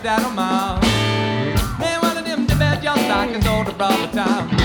that a mile. Man, one of them the bad just like it's all the brother time.